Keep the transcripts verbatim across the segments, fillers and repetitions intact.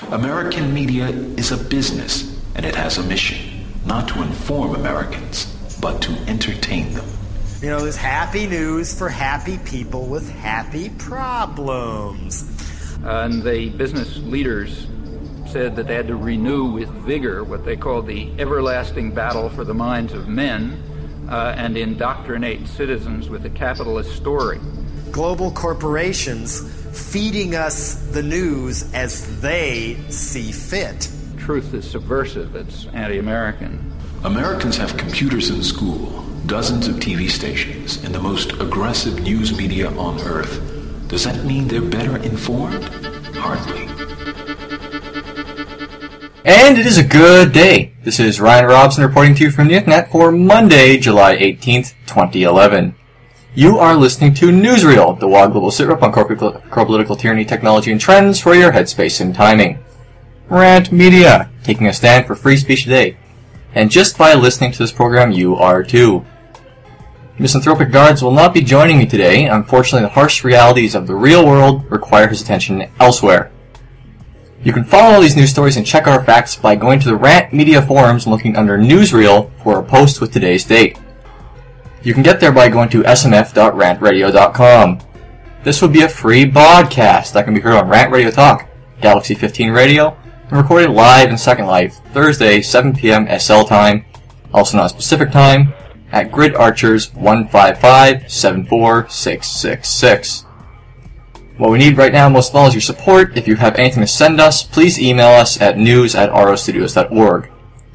American media is a business, and it has a mission, not to inform Americans, but to entertain them. You know, there's happy news for happy people with happy problems. Uh, and the business leaders said that they had to renew with vigor what they called the everlasting battle for the minds of men uh, and indoctrinate citizens with a capitalist story. Global corporations feeding us the news as they see fit. Truth is subversive, it's anti-American. Americans have computers in school, dozens of T V stations, and the most aggressive news media on earth. Does that mean they're better informed? Hardly. And it is a good day. This is Ryan Robson reporting to you from the internet for Monday, July eighteenth, twenty eleven. You are listening to Newsreel, the Wog Global Sitrep on corporate, core political tyranny, technology, and trends for your headspace and timing. Rant Media, taking a stand for free speech today. And just by listening to this program, you are too. Misanthropic Guards will not be joining me today. Unfortunately, the harsh realities of the real world require his attention elsewhere. You can follow all these news stories and check our facts by going to the Rant Media forums and looking under Newsreel for a post with today's date. You can get there by going to s m f dot rant radio dot com. This will be a free podcast that can be heard on Rant Radio Talk, Galaxy fifteen Radio, and recorded live in Second Life, Thursday, seven p.m. S L time, also known as Pacific time, at Grid Archers one five five seven four six six six. What we need right now most of all is your support. If you have anything to send us, please email us at news at r o studios dot org.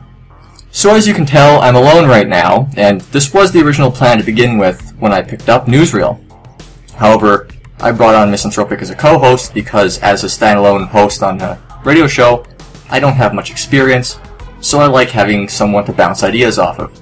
So as you can tell, I'm alone right now, and this was the original plan to begin with when I picked up Newsreel. However, I brought on Misanthropic as a co-host because as a standalone host on a radio show, I don't have much experience, so I like having someone to bounce ideas off of.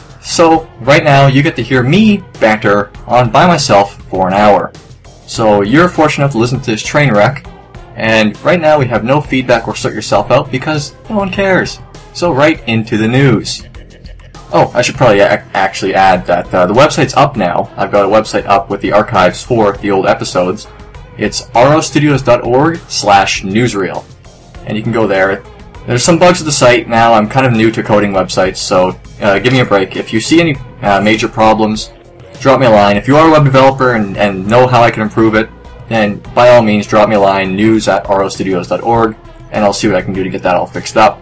So, right now, you get to hear me banter on by myself for an hour. So, you're fortunate enough to listen to this train wreck, and right now we have no feedback or sort yourself out because no one cares. So, right into the news. Oh, I should probably a- actually add that uh, the website's up now. I've got a website up with the archives for the old episodes. It's r o studios dot org slash newsreel. And you can go there. There's some bugs with the site now. I'm kind of new to coding websites, so uh, give me a break. If you see any uh, major problems, drop me a line. If you are a web developer and, and know how I can improve it, then by all means drop me a line, news at r o studios dot org, and I'll see what I can do to get that all fixed up.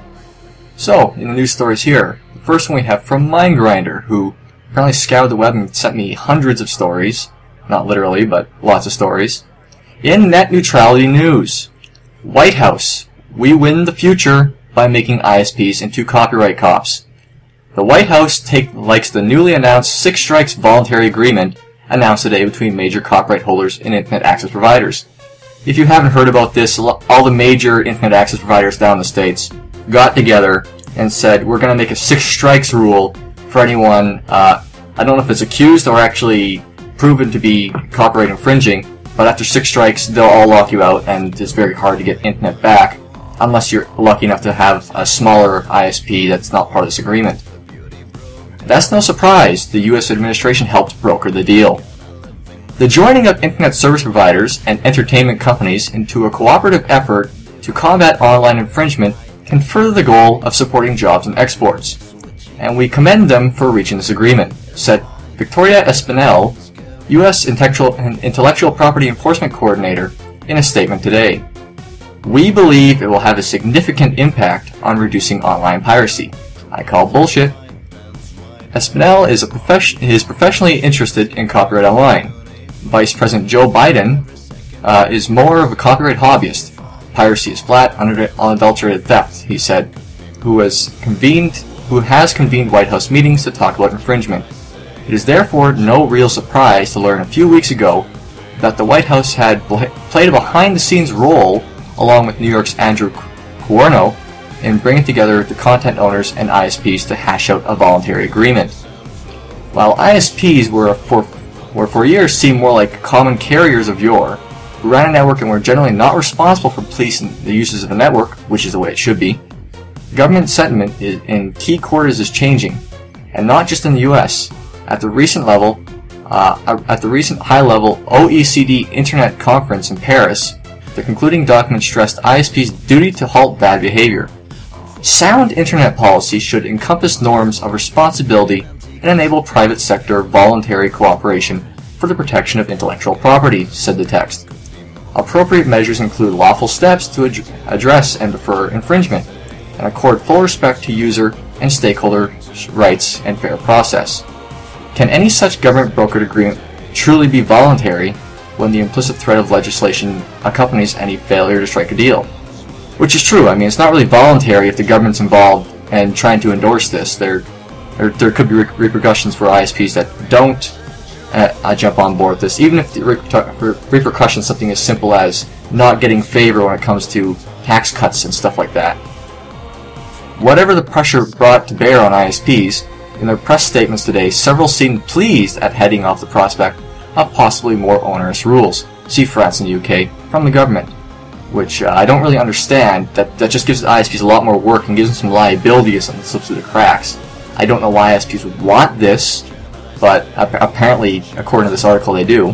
So, in the news stories here, the first one we have from Mindgrinder, who apparently scoured the web and sent me hundreds of stories. Not literally, but lots of stories. In net neutrality news, White House, we win the future by making I S Ps into copyright cops. The White House take, likes the newly announced Six Strikes voluntary agreement announced today between major copyright holders and internet access providers. If you haven't heard about this, all the major internet access providers down in the States got together and said, we're going to make a Six Strikes rule for anyone, uh, I don't know if it's accused or actually proven to be copyright infringing, but after six strikes, they'll all lock you out, and it's very hard to get internet back, unless you're lucky enough to have a smaller I S P that's not part of this agreement. That's no surprise. The U S administration helped broker the deal. The joining of internet service providers and entertainment companies into a cooperative effort to combat online infringement can further the goal of supporting jobs and exports, and we commend them for reaching this agreement, said Victoria Espinel, U S Intellectual Property Enforcement Coordinator, in a statement today. We believe it will have a significant impact on reducing online piracy. I call bullshit. Espinel is, a profes- is professionally interested in copyright online. Vice President Joe Biden uh, is more of a copyright hobbyist. Piracy is flat, unadulterated theft, he said, who has convened, who has convened White House meetings to talk about infringement. It is therefore no real surprise to learn a few weeks ago that the White House had bl- played a behind-the-scenes role, along with New York's Andrew Cuomo, in bringing together the content owners and I S Ps to hash out a voluntary agreement. While I S Ps were for, were for years seemed more like common carriers of yore, who ran a network and were generally not responsible for policing the uses of the network, which is the way it should be, government sentiment in key quarters is changing, and not just in the U S. At the recent level, uh, at the recent high-level O E C D Internet Conference in Paris, The concluding document stressed I S P's duty to halt bad behavior. Sound internet policy should encompass norms of responsibility and enable private sector voluntary cooperation for the protection of intellectual property, said the text. Appropriate measures include lawful steps to ad- address and defer infringement, and accord full respect to user and stakeholder rights and fair process. Can any such government-brokered agreement truly be voluntary when the implicit threat of legislation accompanies any failure to strike a deal? Which is true. I mean, it's not really voluntary if the government's involved and trying to endorse this. There, there, there could be re- repercussions for I S Ps that don't uh, uh, jump on board with this, even if the reper- repercussions something as simple as not getting favor when it comes to tax cuts and stuff like that. Whatever the pressure brought to bear on I S Ps, in their press statements today, several seemed pleased at heading off the prospect of possibly more onerous rules. See France and U K from the government, which uh, I don't really understand. That that just gives I S Ps a lot more work and gives them some liability if something slips through the cracks. I don't know why I S Ps would want this, but ap- apparently, according to this article, they do.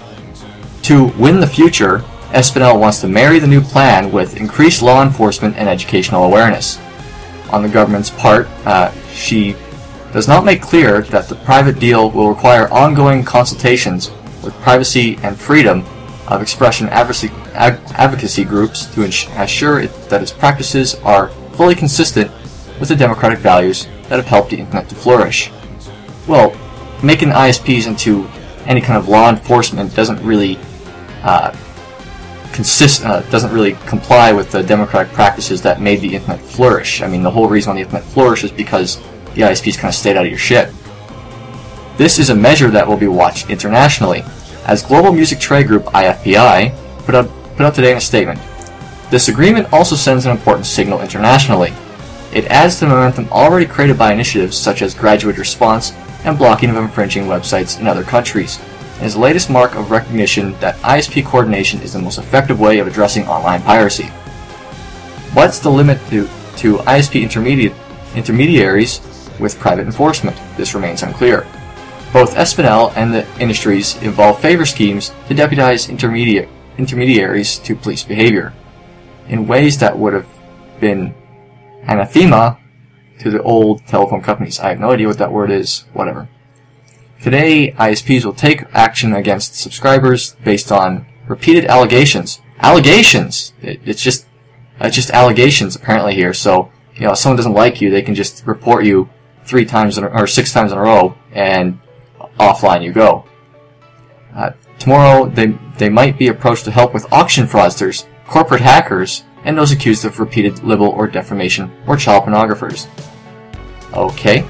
To win the future, Espinel wants to marry the new plan with increased law enforcement and educational awareness. On the government's part, uh, she does not make clear that the private deal will require ongoing consultations with privacy and freedom of expression advocacy, ag- advocacy groups to ins- assure it, that its practices are fully consistent with the democratic values that have helped the Internet to flourish. Well, making I S Ps into any kind of law enforcement doesn't really uh, consist, uh, doesn't really comply with the democratic practices that made the Internet flourish. I mean, the whole reason why the Internet flourished is because the I S Ps kind of stayed out of your shit. This is a measure that will be watched internationally, as Global Music Trade Group I F P I put out, put out today in a statement. This agreement also sends an important signal internationally. It adds to the momentum already created by initiatives such as graduate response and blocking of infringing websites in other countries, and is the latest mark of recognition that I S P coordination is the most effective way of addressing online piracy. What's the limit to, to I S P intermediate, intermediaries with private enforcement? This remains unclear. Both Espinel and the industries involve favor schemes to deputize intermediate, intermediaries to police behavior, in ways that would have been anathema to the old telephone companies. I have no idea what that word is, whatever. Today, I S Ps will take action against subscribers based on repeated allegations. Allegations! It, it's just it's just allegations apparently here, so you know, if someone doesn't like you, they can just report you three times in a, or six times in a row, and offline you go. Uh, tomorrow, they they might be approached to help with auction fraudsters, corporate hackers, and those accused of repeated libel or defamation or child pornographers. Okay.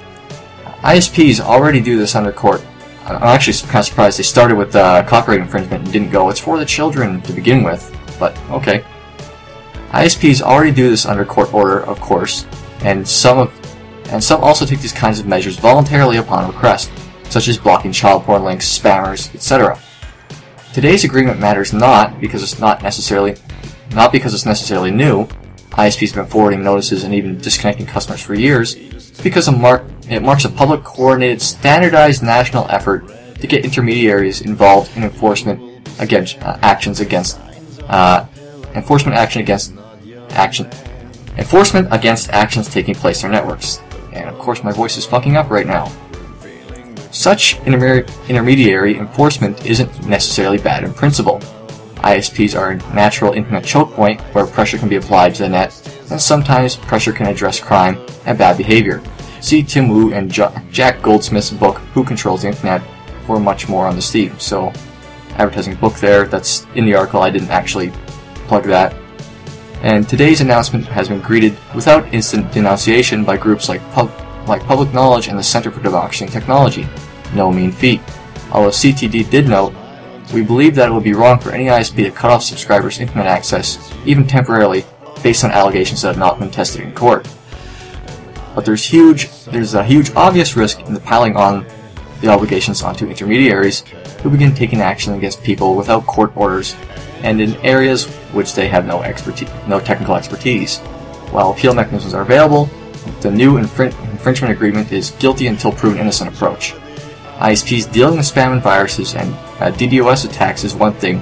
I S Ps already do this under court. I'm actually kind of surprised they started with uh, copyright infringement and didn't go, it's for the children to begin with, but okay. I S Ps already do this under court order, of course, and some of and some also take these kinds of measures voluntarily upon request, such as blocking child porn links, spammers, et cetera. Today's agreement matters not because it's not necessarily not because it's necessarily new. I S Ps have been forwarding notices and even disconnecting customers for years, because it, mark, it marks a public, coordinated, standardized national effort to get intermediaries involved in enforcement against uh, actions against uh, enforcement action against action enforcement against actions taking place in our networks. And of course, my voice is fucking up right now. Such interme- intermediary enforcement isn't necessarily bad in principle. I S Ps are a natural internet choke point where pressure can be applied to the net, and sometimes pressure can address crime and bad behavior. See Tim Wu and jo- Jack Goldsmith's book, Who Controls the Internet, for much more on this theme. So, advertising book there, that's in the article, I didn't actually plug that. And today's announcement has been greeted without instant denunciation by groups like, Pub- like Public Knowledge and the Center for Democracy and Technology. No mean feat. Although C T D did note, we believe that it would be wrong for any I S P to cut off subscribers' internet access, even temporarily, based on allegations that have not been tested in court. But there's huge, there's a huge obvious risk in the piling on the obligations onto intermediaries who begin taking action against people without court orders and in areas which they have no expertise, no technical expertise. While appeal mechanisms are available, the new infring- infringement agreement is guilty until proven innocent approach. I S Ps dealing with spam and viruses and uh, DDoS attacks is one thing,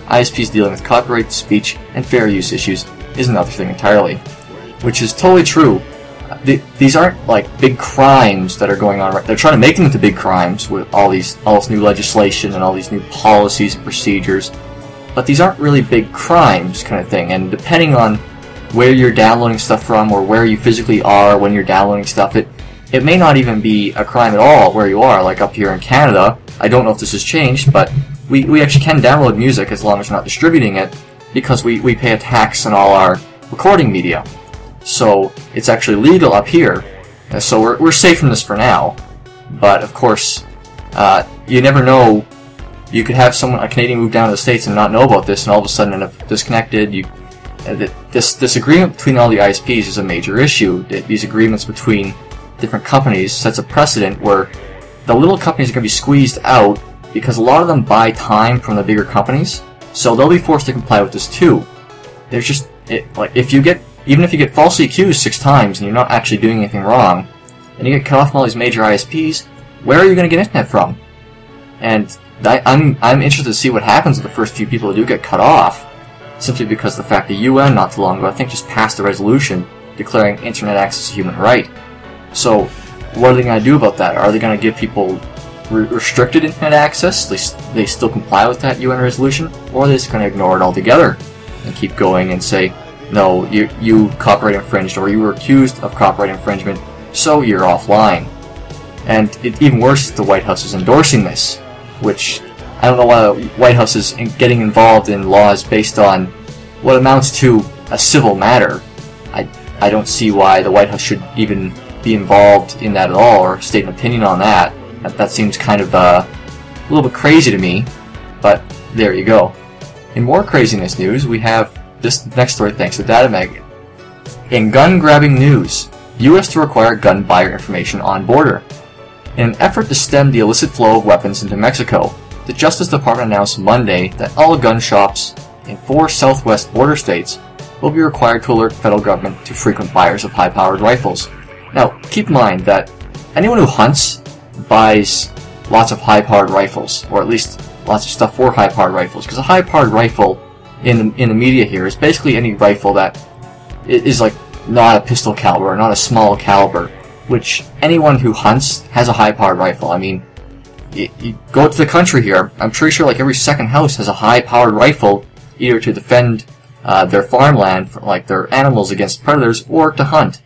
I S Ps dealing with copyright, speech, and fair use issues is another thing entirely. Which is totally true. The, these aren't like big crimes that are going on. Right. They're trying to make them into big crimes with all these, all this new legislation and all these new policies and procedures. But these aren't really big crimes, kind of thing. And depending on where you're downloading stuff from or where you physically are when you're downloading stuff, it it may not even be a crime at all where you are. Like up here in Canada, I don't know if this has changed, but we, we actually can download music as long as we're not distributing it because we, we pay a tax on all our recording media. So it's actually legal up here. So we're we're safe from this for now. But of course, uh, you never know. You could have someone, a Canadian, move down to the States and not know about this, and all of a sudden end up disconnected. You, uh, this this agreement between all the I S Ps is a major issue. These agreements between different companies sets a precedent where the little companies are going to be squeezed out because a lot of them buy time from the bigger companies, so they'll be forced to comply with this too. There's just it, like if you get even if you get falsely accused six times and you're not actually doing anything wrong, and you get cut off from all these major I S Ps, where are you going to get internet from? And I, I'm I'm interested to see what happens with the first few people who do get cut off, simply because the fact the U N not too long ago I think just passed a resolution declaring internet access a human right. So what are they going to do about that? Are they going to give people re- restricted internet access? They they still comply with that U N resolution, or are they just going to ignore it altogether and keep going and say, no, you you copyright infringed, or you were accused of copyright infringement, so you're offline. And it, even worse, the White House is endorsing this, which I don't know why the White House is in getting involved in laws based on what amounts to a civil matter. I I don't see why the White House should even be involved in that at all, or state an opinion on that. That, that seems kind of uh, a little bit crazy to me, but there you go. In more craziness news, we have this next story thanks to Data Mag. In gun-grabbing news, U S to require gun buyer information on border. In an effort to stem the illicit flow of weapons into Mexico, the Justice Department announced Monday that all gun shops in four southwest border states will be required to alert the federal government to frequent buyers of high-powered rifles. Now, keep in mind that anyone who hunts buys lots of high-powered rifles, or at least lots of stuff for high-powered rifles, because a high-powered rifle in the, in the media here is basically any rifle that is like not a pistol caliber, or not a small caliber, which anyone who hunts has a high-powered rifle. I mean, you, you go to the country here, I'm pretty sure like every second house has a high-powered rifle, either to defend uh, their farmland, for, like their animals against predators, or to hunt.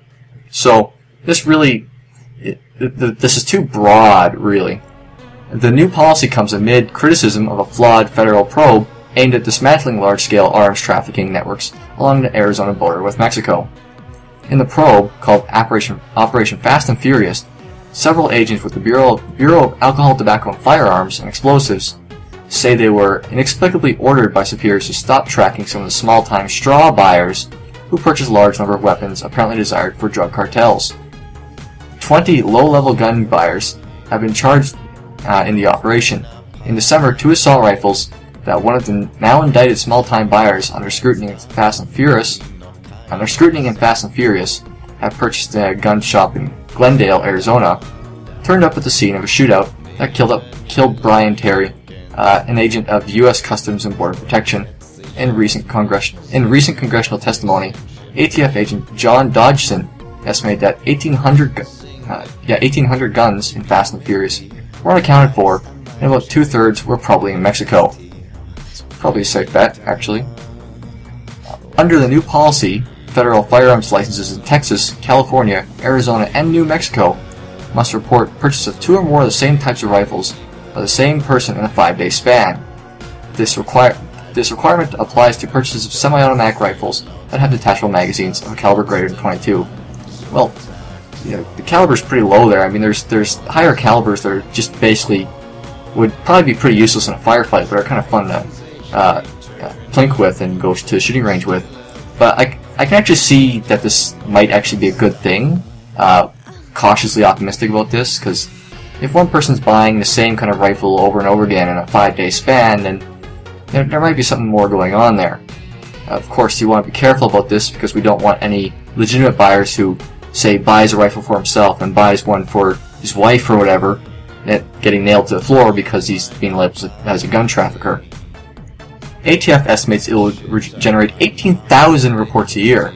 So, this really, it, it, this is too broad, really. The new policy comes amid criticism of a flawed federal probe aimed at dismantling large-scale arms trafficking networks along the Arizona border with Mexico. In the probe, called Operation, Operation Fast and Furious, several agents with the Bureau, Bureau of Alcohol, Tobacco, and Firearms and Explosives say they were inexplicably ordered by superiors to stop tracking some of the small-time straw buyers who purchase large number of weapons apparently desired for drug cartels. Twenty low-level gun buyers have been charged uh, in the operation. In December, two assault rifles that one of the now indicted small-time buyers under scrutiny in Fast and Furious, under scrutiny in Fast and Furious, have purchased a gun shop in Glendale, Arizona, turned up at the scene of a shootout that killed up killed Brian Terry, uh, an agent of U S Customs and Border Protection. In recent congress in recent congressional testimony, A T F agent John Dodgson estimated that eighteen hundred uh, yeah eighteen hundred guns in Fast and Furious weren't accounted for, and about two thirds were probably in Mexico. Probably a safe bet, actually. Under the new policy, federal firearms licenses in Texas, California, Arizona, and New Mexico must report purchase of two or more of the same types of rifles by the same person in a five-day span. This, require, this requirement applies to purchases of semi-automatic rifles that have detachable magazines of a caliber greater than twenty-two. Well, you know, the caliber's pretty low there. I mean, there's there's higher calibers that are just basically would probably be pretty useless in a firefight, but are kind of fun to uh, plink with and go to the shooting range with. But I, I can actually see that this might actually be a good thing. Uh, cautiously optimistic about this, because if one person's buying the same kind of rifle over and over again in a five-day span, then there, there might be something more going on there. Uh, of course, you want to be careful about this, because we don't want any legitimate buyers who, say, buys a rifle for himself and buys one for his wife or whatever, getting nailed to the floor because he's being labeled as a gun trafficker. A T F estimates it will re- generate eighteen thousand reports a year.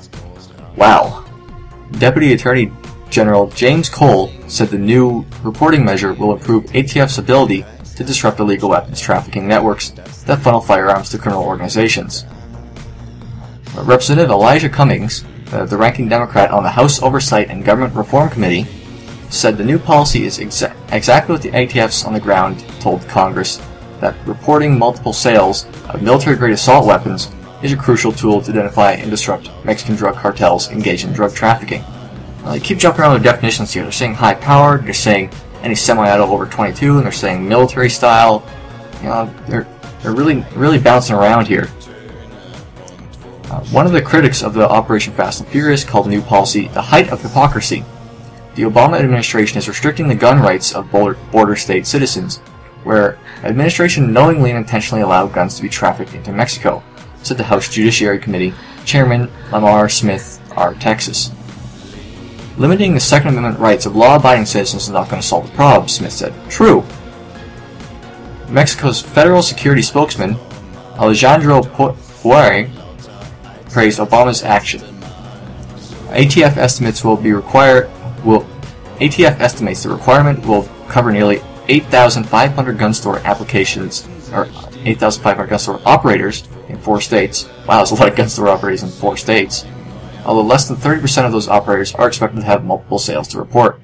Wow. Deputy Attorney General James Cole said the new reporting measure will improve A T F's ability to disrupt illegal weapons trafficking networks that funnel firearms to criminal organizations. Representative Elijah Cummings, uh, the ranking Democrat on the House Oversight and Government Reform Committee, said the new policy is exa- exactly what the A T Fs on the ground told Congress, that reporting multiple sales of military-grade assault weapons is a crucial tool to identify and disrupt Mexican drug cartels engaged in drug trafficking. Well, they keep jumping around their definitions here. They're saying high-powered, they're saying any semi-auto over twenty-two, and they're saying military style. You know, they're they're really really bouncing around here. Uh, one of the critics of the Operation Fast and Furious called the new policy the height of hypocrisy. The Obama administration is restricting the gun rights of border, border state citizens, where administration knowingly and intentionally allowed guns to be trafficked into Mexico, said the House Judiciary Committee Chairman Lamar Smith, R. Texas. Limiting the Second Amendment rights of law-abiding citizens is not going to solve the problem, Smith said. True. Mexico's federal security spokesman, Alejandro Pueri, praised Obama's action. A T F estimates will be required. Will A T F estimates the requirement will cover nearly eight thousand five hundred gun store applications, or eight thousand five hundred gun store operators in four states. Wow, there's a lot of gun store operators in four states. Although less than thirty percent of those operators are expected to have multiple sales to report.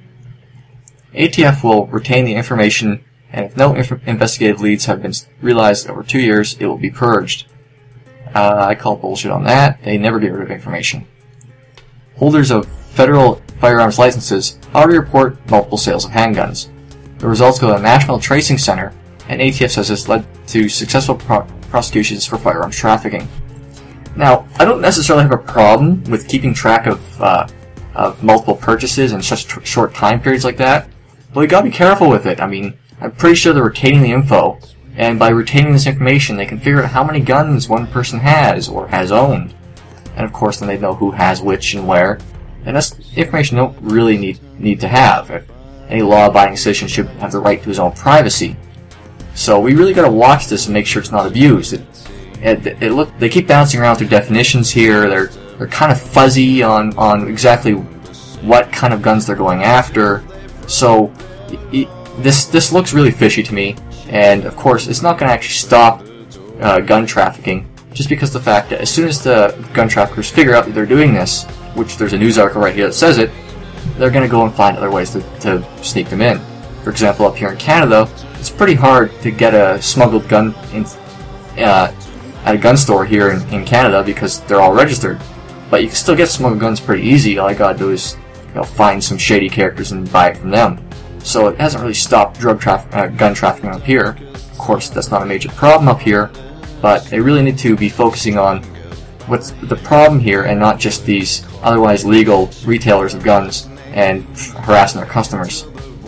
A T F will retain the information, and if no inf- investigative leads have been realized over two years, it will be purged. Uh, I call bullshit on that. They never get rid of information. Holders of federal firearms licenses already report multiple sales of handguns. The results go to the National Tracing Center, and A T F says this led to successful pro- prosecutions for firearms trafficking. Now, I don't necessarily have a problem with keeping track of uh, of multiple purchases in such t- short time periods like that, but we gotta be careful with it. I mean, I'm pretty sure they're retaining the info, and by retaining this information, they can figure out how many guns one person has or has owned. And of course, then they know who has which and where, and that's information you don't really need need to have. If any law-abiding citizen should have the right to his own privacy. So we really gotta watch this and make sure it's not abused. It, it, it look they keep bouncing around through definitions here. They're they're kind of fuzzy on on exactly what kind of guns they're going after. So it, this this looks really fishy to me. And of course, it's not going to actually stop uh, gun trafficking, just because the fact that as soon as the gun traffickers figure out that they're doing this, which there's a news article right here that says it, they're going to go and find other ways to, to sneak them in. For example, up here in Canada, it's pretty hard to get a smuggled gun in, uh, at a gun store here in, in Canada because they're all registered. But you can still get smuggled guns pretty easy. All I gotta do is, you know, find some shady characters and buy it from them. So it hasn't really stopped drug traf- uh, gun trafficking up here. Of course, that's not a major problem up here, but they really need to be focusing on what's the problem here and not just these otherwise legal retailers of guns and harassing their customers.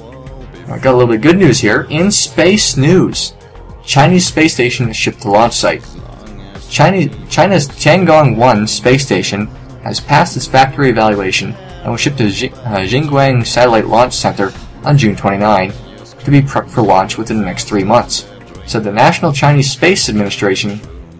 I got a little bit of good news here. In space news, Chinese space station is shipped to launch site. China, China's Tiangong one space station has passed its factory evaluation and was shipped to Jing, uh, Jingguang Satellite Launch Center on June twenty-ninth to be prepped for launch within the next three months, said the National Chinese Space Administration.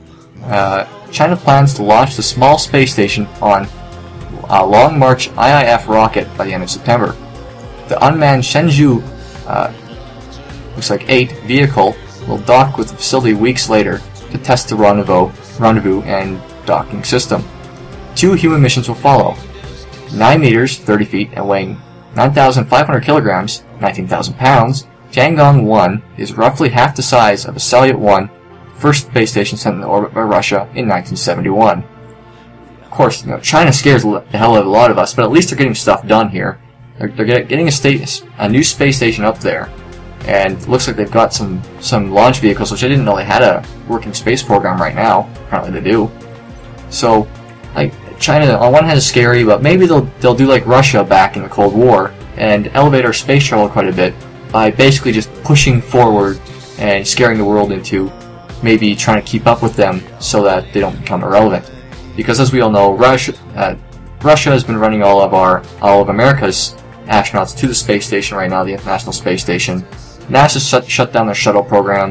Uh, China plans to launch the small space station on a Long March I I F rocket by the end of September. The unmanned Shenzhou uh, looks like eight vehicle will dock with the facility weeks later to test the rendezvous, rendezvous and docking system. Two human missions will follow. nine meters, thirty feet, and weighing nine thousand five hundred kilograms, nineteen thousand pounds, Tiangong one is roughly half the size of a Salyut one, first space station sent into orbit by Russia in nineteen seventy-one. Of course, you know, China scares the hell out of a lot of us, but at least they're getting stuff done here. They're, they're getting a, state, a new space station up there, and it looks like they've got some, some launch vehicles, which I didn't know they had a working space program right now. Apparently they do. So, like, China on one hand is scary, but maybe they'll they'll do like Russia back in the Cold War and elevate our space travel quite a bit by basically just pushing forward and scaring the world into maybe trying to keep up with them so that they don't become irrelevant. Because as we all know, Russia uh, Russia has been running all of our all of America's astronauts to the space station right now, the International Space Station. NASA shut, shut down their shuttle program,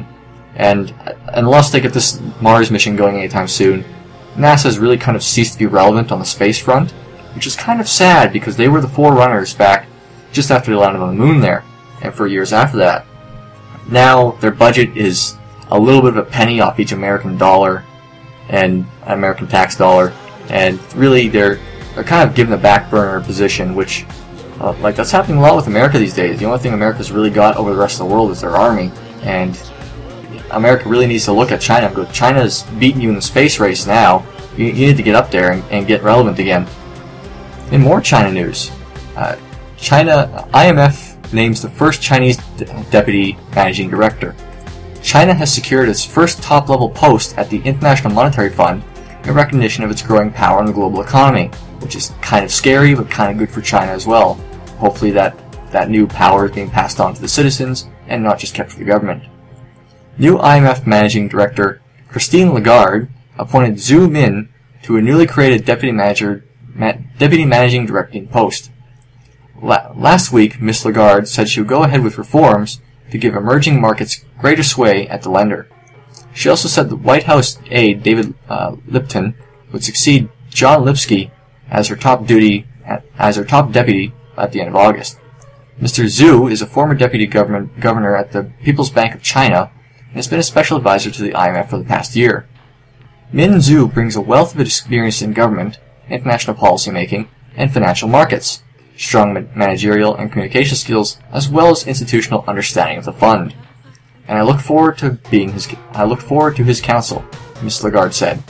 And unless they get this Mars mission going anytime soon, NASA has really kind of ceased to be relevant on the space front, which is kind of sad because they were the forerunners back just after they landed on the moon there, and for years after that. Now their budget is a little bit of a penny off each American dollar and American tax dollar, and really they're they're kind of given a back burner position, which uh, like that's happening a lot with America these days. The only thing America's really got over the rest of the world is their army, and America really needs to look at China and go, China's beating you in the space race now. You, you need to get up there and, and get relevant again. In more China news, uh, China I M F names the first Chinese de- deputy managing director. China has secured its first top-level post at the International Monetary Fund in recognition of its growing power in the global economy, which is kind of scary but kind of good for China as well. Hopefully that, that new power is being passed on to the citizens and not just kept for the government. New I M F Managing Director Christine Lagarde appointed Zhu Min to a newly created Deputy Manager, Ma- Deputy Managing Directing post. La- last week, Miz Lagarde said she would go ahead with reforms to give emerging markets greater sway at the lender. She also said that White House aide David uh, Lipton would succeed John Lipsky as her top duty at, as her top deputy at the end of August. Mister Zhu is a former deputy government governor at the People's Bank of China and has been a special advisor to the I M F for the past year. Min Zhu brings a wealth of experience in government, international policy making, and financial markets, strong managerial and communication skills, as well as institutional understanding of the fund. And I look forward to being his I look forward to his counsel, Miz Lagarde said.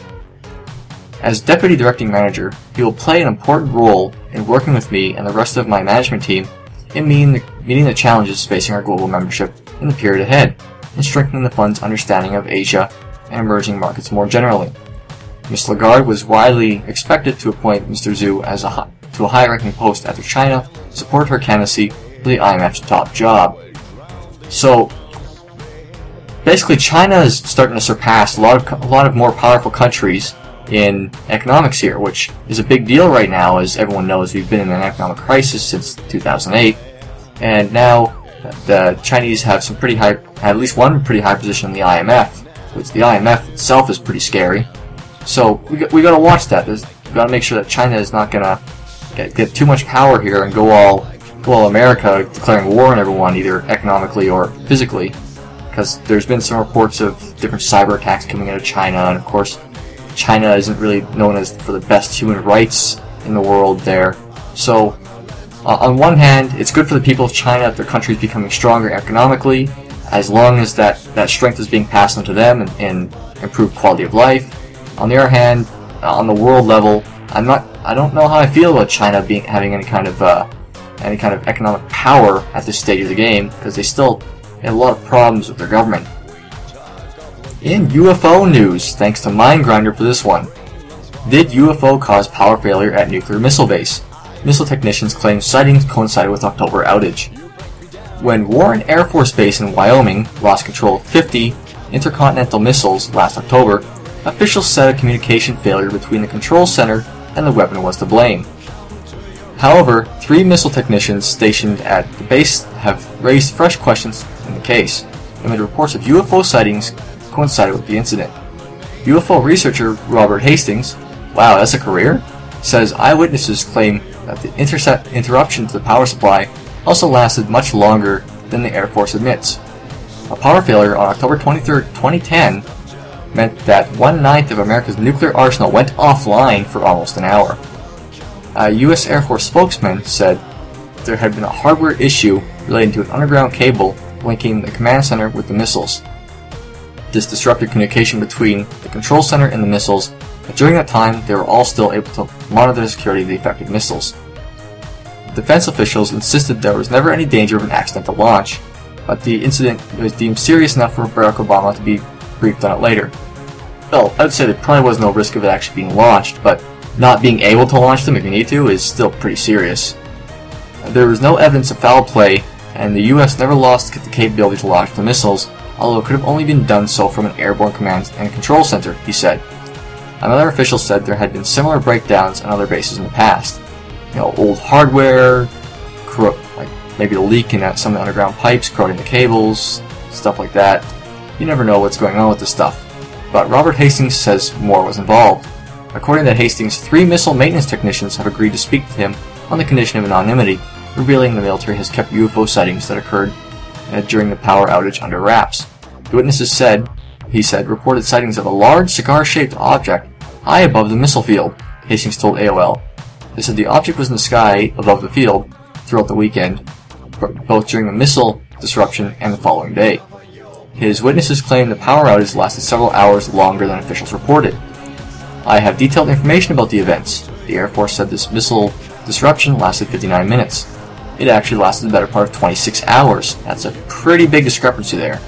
As Deputy Directing Manager, he will play an important role in working with me and the rest of my management team in meeting the, meeting the challenges facing our global membership in the period ahead, and strengthening the fund's understanding of Asia and emerging markets more generally. Miz Lagarde was widely expected to appoint Mister Zhu as a, to a high-ranking post after China supported her candidacy for the I M F's top job. So, basically, China is starting to surpass a lot of a lot of more powerful countries in economics here, which is a big deal right now. As everyone knows, we've been in an economic crisis since two thousand eight, and now the Chinese have some pretty high, at least one pretty high position in the I M F, which the I M F itself is pretty scary. So we got, we got to watch that. There's, we got to make sure that China is not going to get, get too much power here and go all go all America, declaring war on everyone, either economically or physically. Because there's been some reports of different cyber attacks coming out of China, and of course, China isn't really known as for the best human rights in the world there. So, uh, on one hand, it's good for the people of China that their country is becoming stronger economically, as long as that, that strength is being passed on to them and, and improved quality of life. On the other hand, uh, on the world level, I'm not, I don't know how I feel about China being having any kind of uh, any kind of economic power at this stage of the game, because they still have a lot of problems with their government. In U F O news, thanks to Mindgrinder for this one. Did U F O cause power failure at nuclear missile base? Missile technicians claim sightings coincided with October outage. When Warren Air Force Base in Wyoming lost control of fifty intercontinental missiles last October, officials said a communication failure between the control center and the weapon was to blame. However, three missile technicians stationed at the base have raised fresh questions in the case, and the reports of U F O sightings coincided with the incident. U F O researcher Robert Hastings, wow, that's a career, says eyewitnesses claim that the intercept interruption to the power supply also lasted much longer than the Air Force admits. A power failure on October twenty-third, twenty ten meant that one-ninth of America's nuclear arsenal went offline for almost an hour. A U S Air Force spokesman said there had been a hardware issue relating to an underground cable linking the command center with the missiles. This disrupted communication between the control center and the missiles, but during that time they were all still able to monitor the security of the affected missiles. Defense officials insisted there was never any danger of an accidental launch, but the incident was deemed serious enough for Barack Obama to be briefed on it later. Well, I would say there probably was no risk of it actually being launched, but not being able to launch them if you need to is still pretty serious. There was no evidence of foul play, and the U S never lost the capability to launch the missiles, although it could have only been done so from an airborne command and control center, he said. Another official said there had been similar breakdowns on other bases in the past. You know, old hardware, corro- like maybe a leak in some of the underground pipes corroding the cables, stuff like that. You never know what's going on with this stuff. But Robert Hastings says more was involved. According to Hastings, three missile maintenance technicians have agreed to speak to him on the condition of anonymity, revealing the military has kept U F O sightings that occurred uh, during the power outage under wraps. The witnesses said, he said, reported sightings of a large cigar-shaped object high above the missile field, Hastings told A O L. They said the object was in the sky above the field throughout the weekend, both during the missile disruption and the following day. His witnesses claim the power outage lasted several hours longer than officials reported. I have detailed information about the events. The Air Force said this missile disruption lasted fifty-nine minutes. It actually lasted the better part of twenty-six hours. That's a pretty big discrepancy there.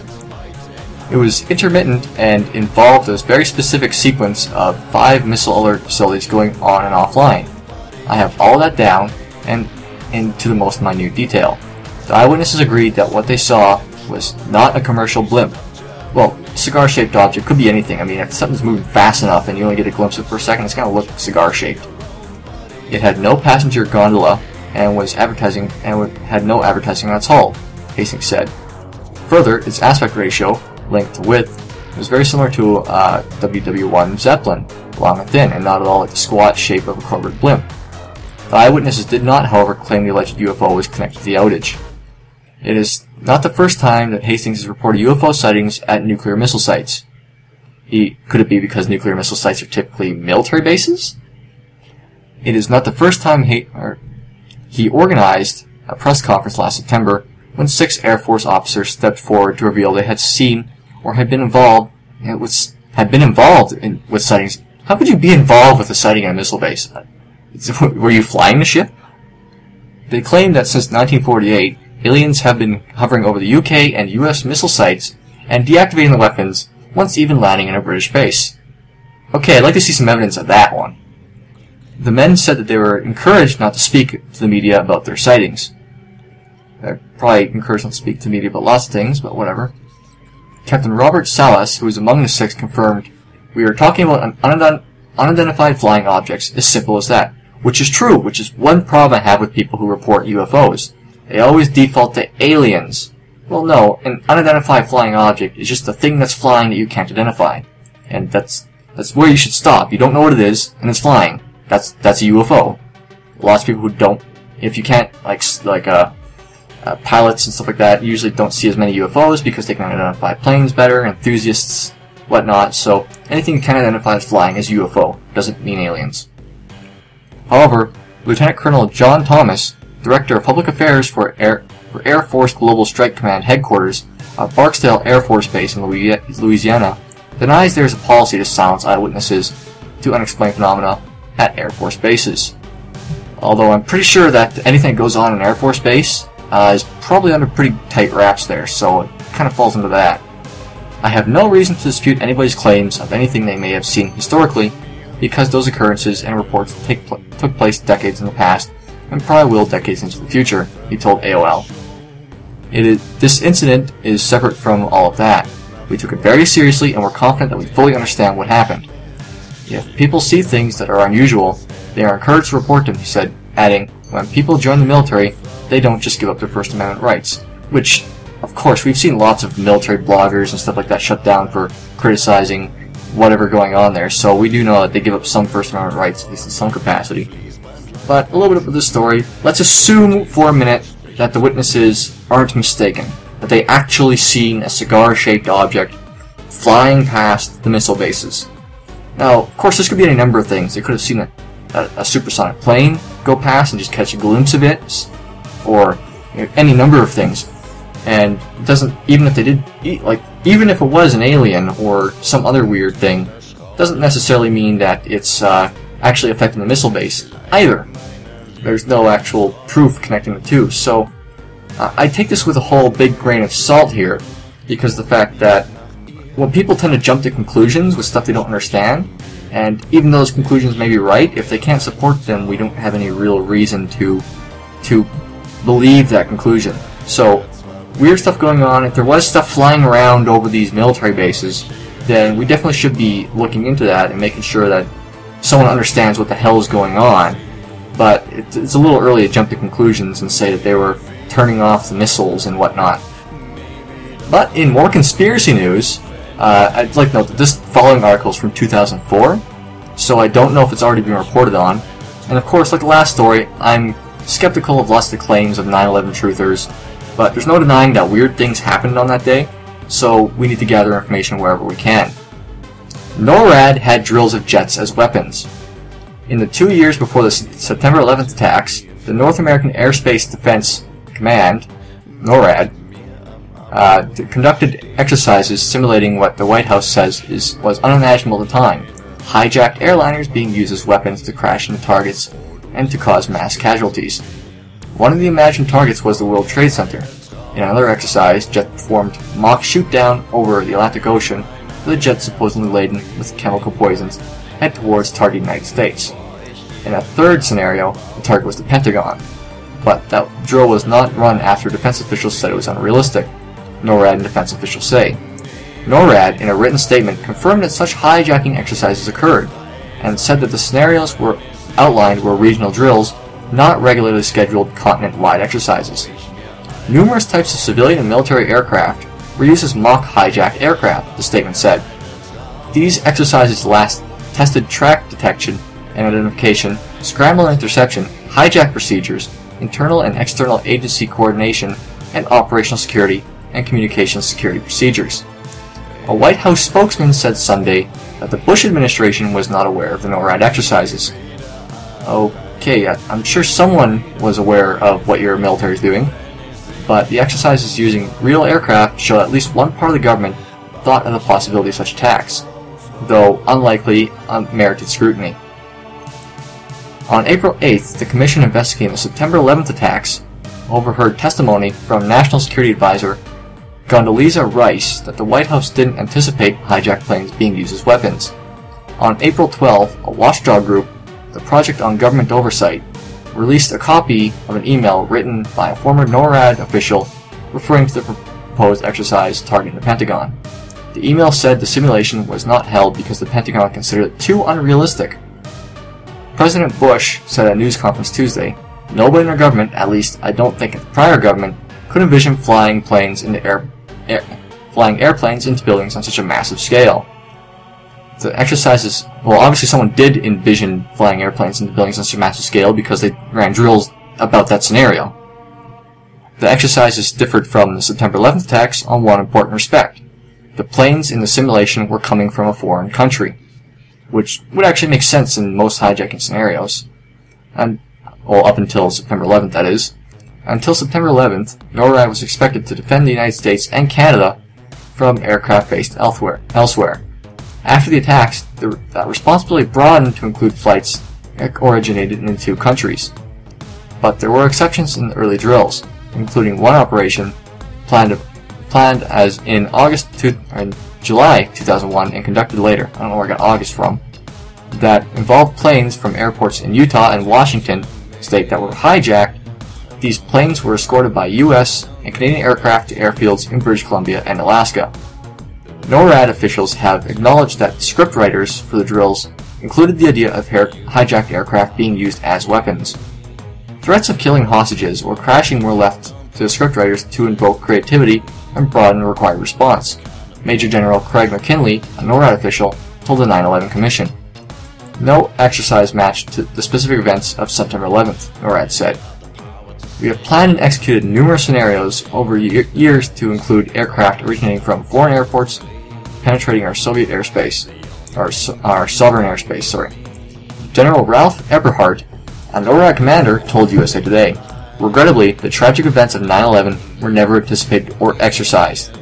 It was intermittent and involved a very specific sequence of five missile alert facilities going on and offline. I have all that down and into the most minute detail. The eyewitnesses agreed that what they saw was not a commercial blimp. Well, cigar-shaped object could be anything. I mean, if something's moving fast enough and you only get a glimpse of it for a second, it's going to look cigar-shaped. It had no passenger gondola and was advertising and had no advertising on its hull, Hastings said. Further, its aspect ratio, length to width, was very similar to a W W one Zeppelin, long and thin, and not at all like the squat shape of a corporate blimp. The eyewitnesses did not, however, claim the alleged U F O was connected to the outage. It is not the first time that Hastings has reported U F O sightings at nuclear missile sites. He, could it be because nuclear missile sites are typically military bases? It is not the first time he, or, he organized a press conference last September when six Air Force officers stepped forward to reveal they had seen or had been involved with, had been involved in, with sightings. How could you be involved with a sighting at a missile base? Were you flying the ship? They claimed that since nineteen forty-eight, aliens have been hovering over the U K and U S missile sites and deactivating the weapons, once even landing in a British base. Okay, I'd like to see some evidence of that one. The men said that they were encouraged not to speak to the media about their sightings. They're probably encouraged not to speak to the media about lots of things, but whatever. Captain Robert Salas, who was among the six, confirmed, "We are talking about an unident- unidentified flying objects, as simple as that." Which is true, which is one problem I have with people who report U F Os. They always default to aliens. Well, no, an unidentified flying object is just a thing that's flying that you can't identify. And that's that's where you should stop. You don't know what it is, and it's flying. That's that's a U F O. Lots of people who don't, if you can't, like like uh, uh, pilots and stuff like that, usually don't see as many U F Os because they can identify planes better, enthusiasts, whatnot. So anything you can identify as flying is U F O. Doesn't mean aliens. However, Lieutenant Colonel John Thomas, Director of Public Affairs for Air, for Air Force Global Strike Command Headquarters at Barksdale Air Force Base in Louisiana, denies there is a policy to silence eyewitnesses to unexplained phenomena at Air Force bases. Although I'm pretty sure that anything that goes on in Air Force Base uh, is probably under pretty tight wraps there, so it kind of falls into that. I have no reason to dispute anybody's claims of anything they may have seen historically, because those occurrences and reports take pl- took place decades in the past, and probably will decades into the future, he told A O L. It is, this incident is separate from all of that. We took it very seriously and we're confident that we fully understand what happened. If people see things that are unusual, they are encouraged to report them, he said, adding, when people join the military, they don't just give up their First Amendment rights. Which, of course, we've seen lots of military bloggers and stuff like that shut down for criticizing whatever going on there, so we do know that they give up some First Amendment rights, at least in some capacity. But a little bit of the story, let's assume for a minute that the witnesses aren't mistaken, that they actually seen a cigar-shaped object flying past the missile bases. Now, of course, this could be any number of things. They could have seen a, a, a supersonic plane go past and just catch a glimpse of it, or you know, any number of things. And it doesn't, even if they did, like, even if it was an alien or some other weird thing, doesn't necessarily mean that it's uh, actually affecting the missile base either. There's no actual proof connecting the two. So uh, I take this with a whole big grain of salt here, because the fact that when people tend to jump to conclusions with stuff they don't understand, and even though those conclusions may be right, if they can't support them, we don't have any real reason to to believe that conclusion. So weird stuff going on. If there was stuff flying around over these military bases, then we definitely should be looking into that and making sure that someone understands what the hell is going on. But it's a little early to jump to conclusions and say that they were turning off the missiles and whatnot. But in more conspiracy news, uh, I'd like to note that this following article is from two thousand four, so I don't know if it's already been reported on. And of course, like the last story, I'm skeptical of lots of the claims of nine eleven truthers, but there's no denying that weird things happened on that day, so we need to gather information wherever we can. NORAD had drills of jets as weapons. In the two years before the September eleventh attacks, the North American Airspace Defense Command, NORAD, uh, conducted exercises simulating what the White House says is was unimaginable at the time: hijacked airliners being used as weapons to crash into targets and to cause mass casualties. One of the imagined targets was the World Trade Center. In another exercise, Jet performed mock shoot-down over the Atlantic Ocean with a jet supposedly laden with chemical poisons head towards target United States. In a third scenario, the target was the Pentagon, but that drill was not run after defense officials said it was unrealistic, NORAD and defense officials say. NORAD, in a written statement, confirmed that such hijacking exercises occurred, and said that the scenarios were outlined were regional drills, not regularly scheduled continent-wide exercises. Numerous types of civilian and military aircraft were used as mock hijacked aircraft, the statement said. These exercises last tested track detection and identification, scramble and interception, hijack procedures, internal and external agency coordination, and operational security and communications security procedures. A White House spokesman said Sunday that the Bush administration was not aware of the NORAD exercises. Okay, I'm sure someone was aware of what your military is doing, but the exercises using real aircraft show at least one part of the government thought of the possibility of such attacks, though unlikely unmerited scrutiny. On April eighth, the Commission investigating the September eleventh attacks overheard testimony from National Security Advisor Condoleezza Rice that the White House didn't anticipate hijacked planes being used as weapons. On April twelfth, a watchdog group, the Project on Government Oversight, released a copy of an email written by a former NORAD official referring to the proposed exercise targeting the Pentagon. The email said the simulation was not held because the Pentagon considered it too unrealistic. President Bush said at a news conference Tuesday, "Nobody in our government, at least I don't think in the prior government, could envision flying planes into air, air, flying airplanes into buildings on such a massive scale." The exercises, well, obviously someone did envision flying airplanes into buildings on such a massive scale because they ran drills about that scenario. The exercises differed from the September eleventh attacks on one important respect. The planes in the simulation were coming from a foreign country, which would actually make sense in most hijacking scenarios. And, well, up until September eleventh, that is. Until September eleventh, NORAD was expected to defend the United States and Canada from aircraft based elsewhere. elsewhere. After the attacks, the, that responsibility broadened to include flights that originated in two countries. But there were exceptions in the early drills, including one operation planned, planned as in August to, in July two thousand one and conducted later, I don't know where I got August from, that involved planes from airports in Utah and Washington state that were hijacked. These planes were escorted by U S and Canadian aircraft to airfields in British Columbia and Alaska. NORAD officials have acknowledged that scriptwriters for the drills included the idea of air- hijacked aircraft being used as weapons. Threats of killing hostages or crashing were left to the scriptwriters to invoke creativity and broaden the required response, Major General Craig McKinley, a NORAD official, told the nine eleven Commission. No exercise matched to the specific events of September eleventh, NORAD said. We have planned and executed numerous scenarios over years to include aircraft originating from foreign airports, penetrating our Soviet airspace, our, our sovereign airspace, sorry. General Ralph Eberhart, a NORAD commander, told U S A Today, regrettably, the tragic events of nine eleven were never anticipated or exercised.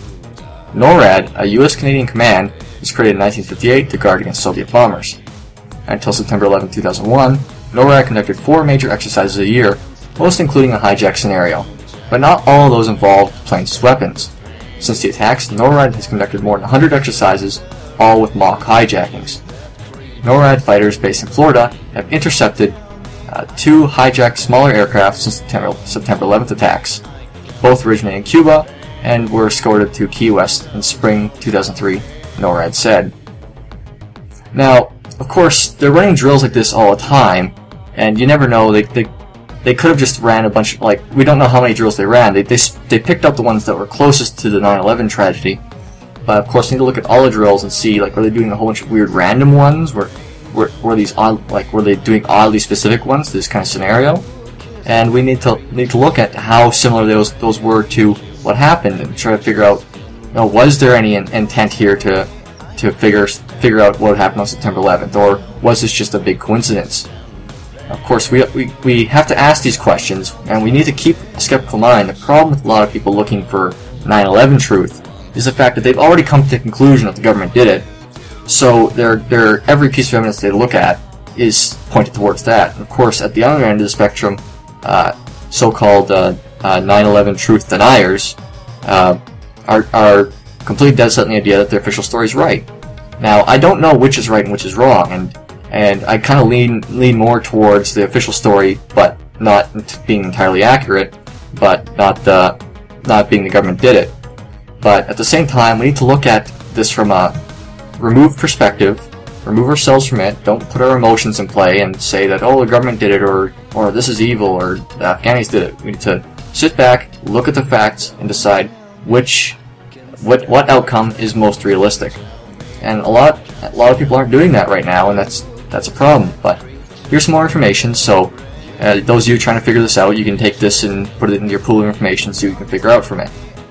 NORAD, a U S-Canadian command, was created in nineteen fifty-eight to guard against Soviet bombers. Until September eleventh, two thousand one, NORAD conducted four major exercises a year, most including a hijack scenario, but not all of those involved planes as weapons. Since the attacks, NORAD has conducted more than one hundred exercises, all with mock hijackings. NORAD fighters based in Florida have intercepted uh, two hijacked smaller aircraft since September, September eleventh attacks, both originating in Cuba, and were escorted to Key West in spring two thousand three, NORAD said. Now, of course, they're running drills like this all the time, and you never know, they, they they could have just ran a bunch of, like, we don't know how many drills they ran. They, they, they picked up the ones that were closest to the nine eleven tragedy. But of course, you need to look at all the drills and see, like, were they doing a whole bunch of weird random ones? Were, were, were these odd, like, were they doing oddly specific ones to this kind of scenario? And we need to need to look at how similar those those were to what happened and try to figure out, you know, was there any in, intent here to to figure figure out what happened on September eleventh, or was this just a big coincidence? Of course, we we we have to ask these questions, and we need to keep a skeptical mind. The problem with a lot of people looking for nine eleven truth is the fact that they've already come to the conclusion that the government did it. So their their every piece of evidence they look at is pointed towards that. And of course, at the other end of the spectrum, uh, so-called uh, uh, nine eleven truth deniers uh, are are completely dead set on the idea that their official story is right. Now, I don't know which is right and which is wrong, and and I kind of lean lean more towards the official story, but not being entirely accurate, but not the not being the government did it. But at the same time, we need to look at this from a removed perspective, remove ourselves from it, don't put our emotions in play and say that, oh, the government did it, or or this is evil, or the Afghanis did it. We need to sit back, look at the facts, and decide which what what outcome is most realistic. And a lot a lot of people aren't doing that right now, and that's that's a problem. But here's some more information, so uh, those of you trying to figure this out, you can take this and put it into your pool of information so you can figure out from it.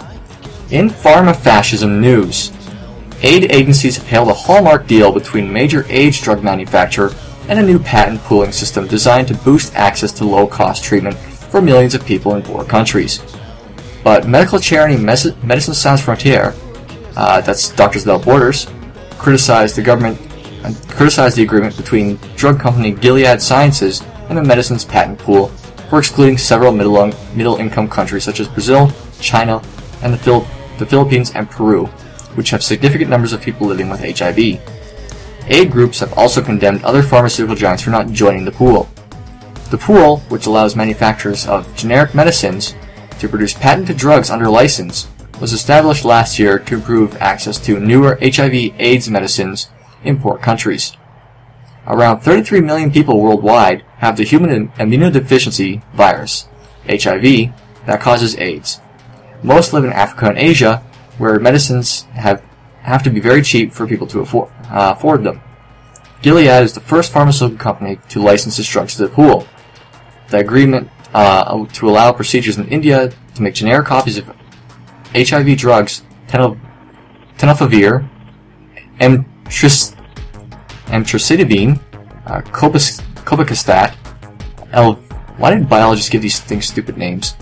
In pharma fascism news, aid agencies have hailed a hallmark deal between major AIDS drug manufacturer and a new patent pooling system designed to boost access to low-cost treatment for millions of people in poor countries. But medical charity Médecins Sans Frontières, uh, that's Doctors Without Borders, criticized the government, uh, criticized the agreement between drug company Gilead Sciences and the medicines patent pool for excluding several middle middle-income countries such as Brazil, China, and the, Phil the Philippines and Peru, which have significant numbers of people living with H I V. Aid groups have also condemned other pharmaceutical giants for not joining the pool. The pool, which allows manufacturers of generic medicines to produce patented drugs under license, was established last year to improve access to newer H I V AIDS medicines in poor countries. Around thirty-three million people worldwide have the human immunodeficiency virus, H I V, that causes AIDS. Most live in Africa and Asia, where medicines have have to be very cheap for people to afford, uh, afford them. Gilead is the first pharmaceutical company to license its drugs to the pool. The agreement uh, to allow procedures in India to make generic copies of H I V drugs, tenofovir, emtricitabine, uh, cobicistat, El. Why did biologists give these things stupid names?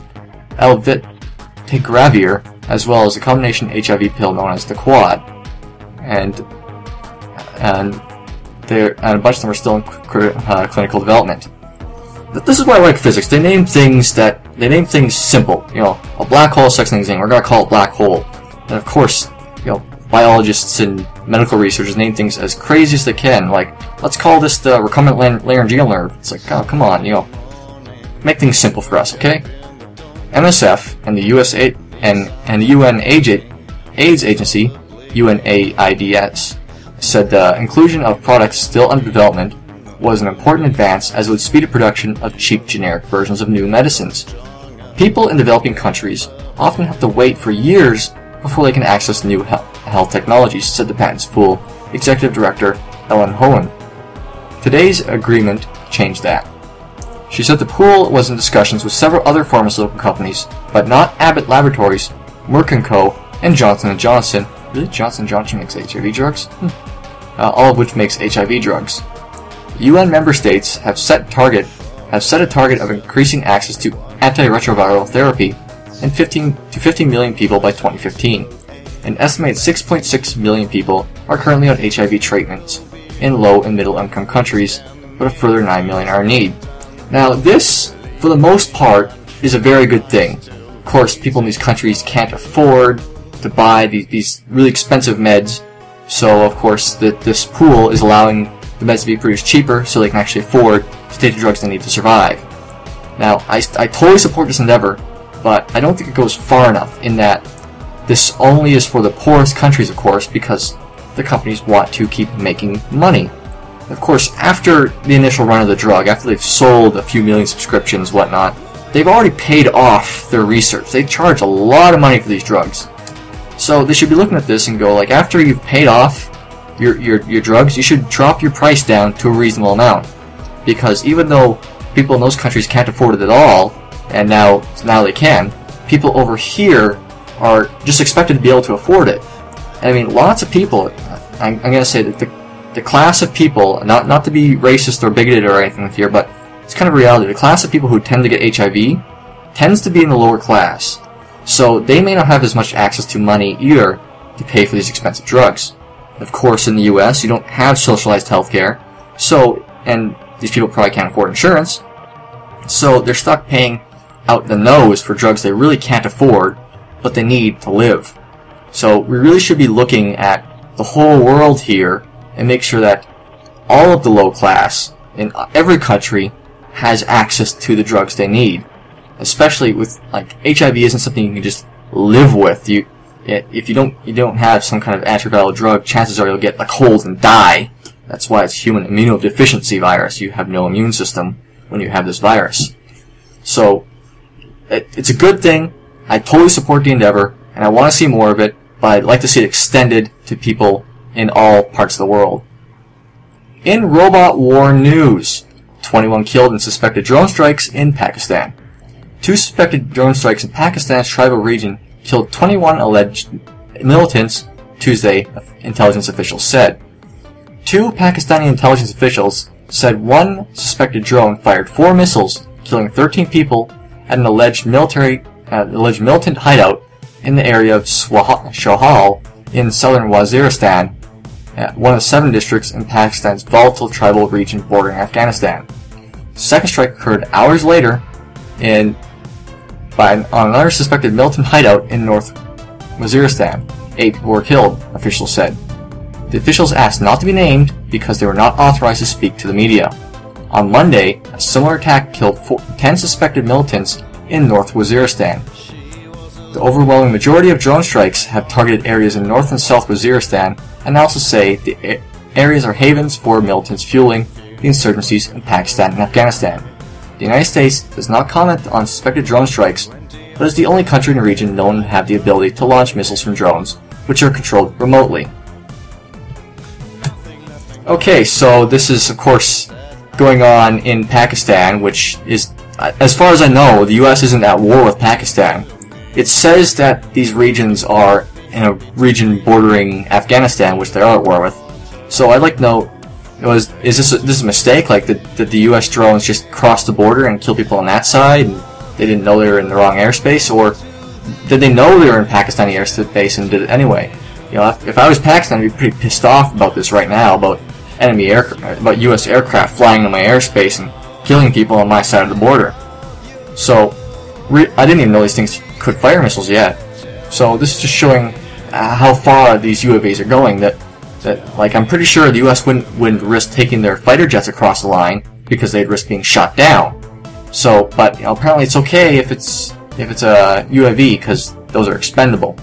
Elvitegravir, as well as a combination H I V pill known as the Quad, and and there and a bunch of them are still in uh, clinical development. This is why I like physics. They name things that they name things simple. You know, a black hole is such thing. We're gonna call it black hole. And of course, you know, biologists and medical researchers name things as crazy as they can. Like, let's call this the recombinant laryngeal nerve. It's like, oh, come on, you know, make things simple for us, okay? M S F and the U S A and and the U N AIDS agency, UNAIDS, said the inclusion of products still under development was an important advance as it would speed up production of cheap generic versions of new medicines. People in developing countries often have to wait for years before they can access new health technologies, said the patents pool executive director Ellen Hohen. Today's agreement changed that. She said the pool was in discussions with several other pharmaceutical companies, but not Abbott Laboratories, Merck and Co., and Johnson and Johnson. Really? Johnson and Johnson makes H I V drugs? Hmm. Uh, all of which makes H I V drugs. U N member states have set target have set a target of increasing access to antiretroviral therapy and fifteen to fifteen million people by twenty fifteen. An estimated six point six million people are currently on H I V treatments in low and middle income countries, but a further nine million are in need. Now, this, for the most part, is a very good thing. Of course, people in these countries can't afford to buy these, these really expensive meds, so of course the, this pool is allowing the meds to be produced cheaper so they can actually afford to take the drugs they need to survive. Now, I, I totally support this endeavor, but I don't think it goes far enough in that this only is for the poorest countries, of course, because the companies want to keep making money. Of course, after the initial run of the drug, after they've sold a few million subscriptions, whatnot, they've already paid off their research. They charge a lot of money for these drugs. So they should be looking at this and go, like, after you've paid off your, your, your drugs, you should drop your price down to a reasonable amount. Because even though people in those countries can't afford it at all, and now, now they can, people over here are just expected to be able to afford it. And I mean, lots of people, I'm, I'm going to say that the, the class of people, not, not to be racist or bigoted or anything here, but it's kind of reality. The class of people who tend to get H I V tends to be in the lower class. So they may not have as much access to money either to pay for these expensive drugs. Of course, in the U S, you don't have socialized healthcare, so, and these people probably can't afford insurance, so they're stuck paying out the nose for drugs they really can't afford, but they need to live. So we really should be looking at the whole world here and make sure that all of the low class in every country has access to the drugs they need. Especially with, like, H I V isn't something you can just live with. You, if you don't, you don't have some kind of antiviral drug, chances are you'll get a cold and die. That's why it's human immunodeficiency virus. You have no immune system when you have this virus. So, it, it's a good thing. I totally support the endeavor, and I want to see more of it, but I'd like to see it extended to people in all parts of the world. In robot war news, twenty-one killed in suspected drone strikes in Pakistan. Two suspected drone strikes in Pakistan's tribal region killed twenty-one alleged militants, Tuesday, intelligence officials said. Two Pakistani intelligence officials said one suspected drone fired four missiles, killing thirteen people at an alleged military, uh, alleged militant hideout in the area of Shohal in southern Waziristan, uh, one of seven districts in Pakistan's volatile tribal region bordering Afghanistan. The second strike occurred hours later in by on another suspected militant hideout in North Waziristan. Eight people were killed, officials said. The officials asked not to be named because they were not authorized to speak to the media. On Monday, a similar attack killed four, ten suspected militants in North Waziristan. The overwhelming majority of drone strikes have targeted areas in North and South Waziristan, and also say the areas are havens for militants fueling the insurgencies in Pakistan and Afghanistan. The United States does not comment on suspected drone strikes, but is the only country in the region known to have the ability to launch missiles from drones, which are controlled remotely. Okay, so this is, of course, going on in Pakistan, which is, as far as I know, the U S isn't at war with Pakistan. It says that these regions are in a region bordering Afghanistan, which they are at war with. So I'd like to know, was is this a, this a mistake? Like, did, did the U S drones just cross the border and kill people on that side, and they didn't know they were in the wrong airspace, or did they know they were in Pakistani airspace and did it anyway? You know, if, if I was Pakistan, I'd be pretty pissed off about this right now, about enemy air, about U S aircraft flying in my airspace and killing people on my side of the border. So, re- I didn't even know these things could fire missiles yet. So this is just showing uh, how far these U A Vs are going. That, that, like, I'm pretty sure the U S wouldn't wouldn't risk taking their fighter jets across the line because they'd risk being shot down. So, but you know, apparently it's okay if it's if it's a U A V because those are expendable.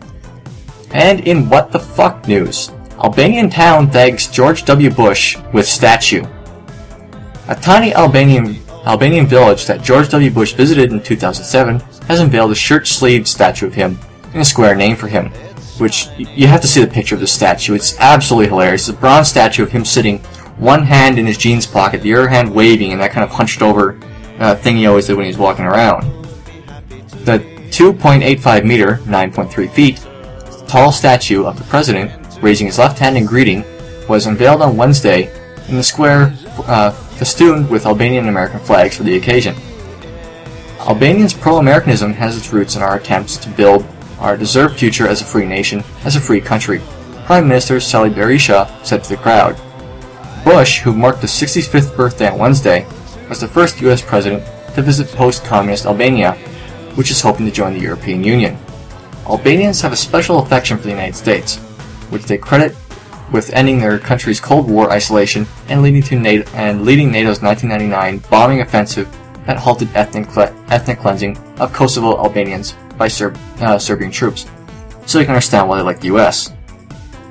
And in what the fuck news, Albanian town thanks George W. Bush with statue. A tiny Albanian Albanian village that George W. Bush visited in two thousand seven has unveiled a shirt-sleeved statue of him and a square name for him, which you have to see the picture of the statue. It's absolutely hilarious. It's a bronze statue of him sitting, one hand in his jeans pocket, the other hand waving, and that kind of hunched over uh, thing he always did when he was walking around. The two point eight five meter, nine point three feet, tall statue of the president, raising his left hand in greeting, was unveiled on Wednesday in the square uh, festooned with Albanian American flags for the occasion. Albanians' pro-Americanism has its roots in our attempts to build our deserved future as a free nation, as a free country, Prime Minister Sali Berisha said to the crowd. Bush, who marked his sixty-fifth birthday on Wednesday, was the first U S president to visit post-communist Albania, which is hoping to join the European Union. Albanians have a special affection for the United States, which they credit with ending their country's Cold War isolation and leading to NATO, and leading NATO's nineteen ninety-nine bombing offensive that halted ethnic cle- ethnic cleansing of Kosovo Albanians by Serb- uh, Serbian troops. So you can understand why they like the U S.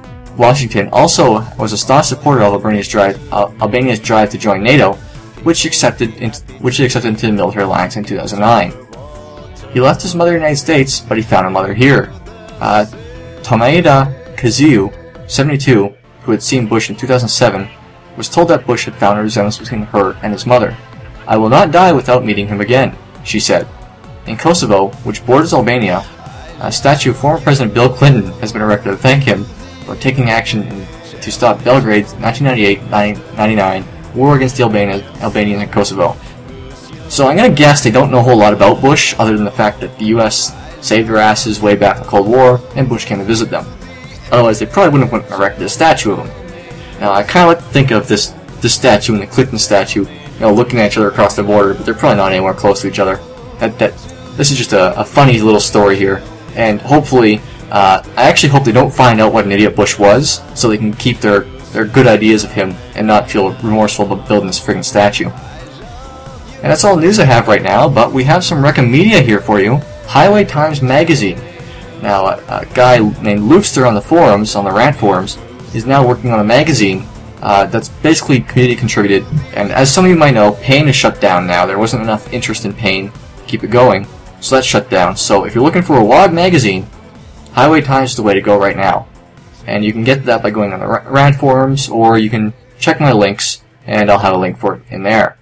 Washington also was a staunch supporter of Albania's drive, uh, Albania's drive to join NATO, which accepted into, which he accepted into the military alliance in two thousand nine. He left his mother in the United States, but he found a mother here. Uh, Tomaida Kaziu, seventy-two, who had seen Bush in two thousand seven, was told that Bush had found a resemblance between her and his mother. "I will not die without meeting him again," she said. In Kosovo, which borders Albania, a statue of former President Bill Clinton has been erected to thank him for taking action to stop Belgrade's nineteen ninety-eight ninety-nine war against the Albania, Albanians in Kosovo. So I'm going to guess they don't know a whole lot about Bush, other than the fact that the U S saved their asses way back in the Cold War, and Bush came to visit them. Otherwise, they probably wouldn't have erected a statue of him. Now, I kind of like to think of this this statue and the Clinton statue, you know, looking at each other across the border, but they're probably not anywhere close to each other. That that this is just a, a funny little story here, and hopefully, uh, I actually hope they don't find out what an idiot Bush was, so they can keep their their good ideas of him and not feel remorseful about building this friggin' statue. And that's all the news I have right now, but we have some Recomedia here for you. Highway Times Magazine. Now, a, a guy named Loopster on the forums, on the Rant forums, is now working on a magazine uh, that's basically community contributed. And as some of you might know, Pain is shut down now. There wasn't enough interest in Pain to keep it going, so that's shut down. So if you're looking for a W O G magazine, Highway Times is the way to go right now. And you can get that by going on the Rant forums, or you can check my links, and I'll have a link for it in there.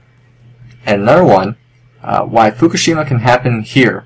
And another one, uh, Why Fukushima Can Happen Here.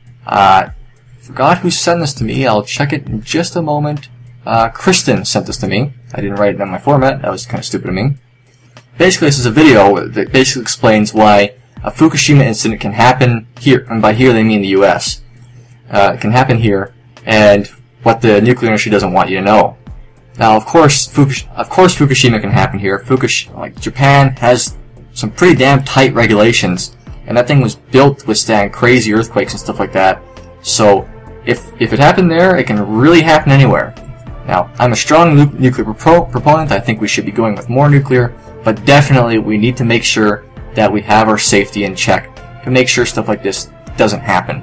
Uh, forgot who sent this to me. I'll check it in just a moment. Uh, Kristen sent this to me. I didn't write it in my format. That was kind of stupid of me. Basically, this is a video that basically explains why a Fukushima incident can happen here, and by here they mean the U S. Uh, it can happen here, and what the nuclear industry doesn't want you to know. Now, of course, Fukush- of course, Fukushima can happen here. Fukush- like Japan has some pretty damn tight regulations, and that thing was built to withstand crazy earthquakes and stuff like that. So, if if it happened there, it can really happen anywhere. Now, I'm a strong nu- nuclear pro- proponent. I think we should be going with more nuclear, but definitely we need to make sure that we have our safety in check to make sure stuff like this doesn't happen.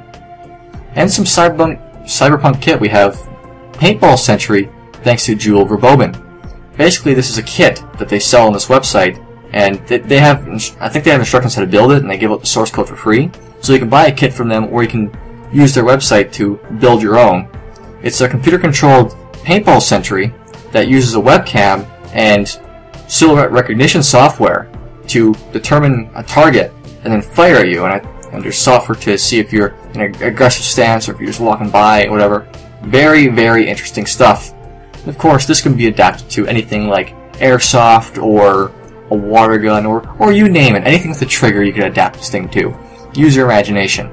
And some cyberpunk, cyberpunk kit. We have Paintball Century, thanks to Jewel Verbobin. Basically, this is a kit that they sell on this website, and they have, I think they have instructions how to build it, and they give out the source code for free. So you can buy a kit from them, or you can use their website to build your own. It's a computer-controlled paintball sentry that uses a webcam and silhouette recognition software to determine a target and then fire at you. And, I, and there's software to see if you're in an aggressive stance or if you're just walking by or whatever. Very, very interesting stuff. And of course, this can be adapted to anything like airsoft or a water gun, or, or you name it. Anything with a trigger you can adapt this thing to. Use your imagination.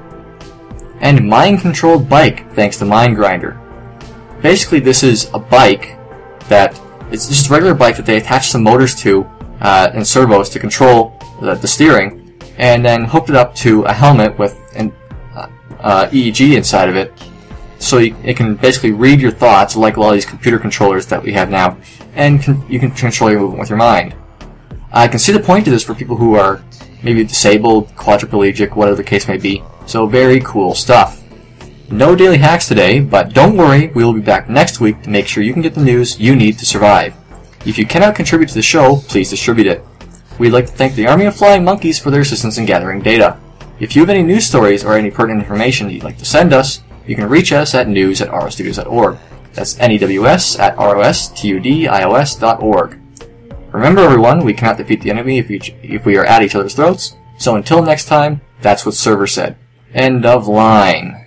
And mind-controlled bike, thanks to MindGrinder. Basically, this is a bike that, it's just a regular bike that they attach some motors to, uh, and servos to control the, the steering, and then hooked it up to a helmet with an uh, uh, E E G inside of it, so you, it can basically read your thoughts, like a lot of these computer controllers that we have now, and can, you can control your movement with your mind. I can see the point of this for people who are maybe disabled, quadriplegic, whatever the case may be. So very cool stuff. No daily hacks today, but don't worry, we will be back next week to make sure you can get the news you need to survive. If you cannot contribute to the show, please distribute it. We'd like to thank the Army of Flying Monkeys for their assistance in gathering data. If you have any news stories or any pertinent information you'd like to send us, you can reach us at news at r o studios dot org. That's N E W S at R O S T U D I O S dot org. Remember, everyone, we cannot defeat the enemy if, each, if we are at each other's throats. So until next time, that's what Server said. End of line.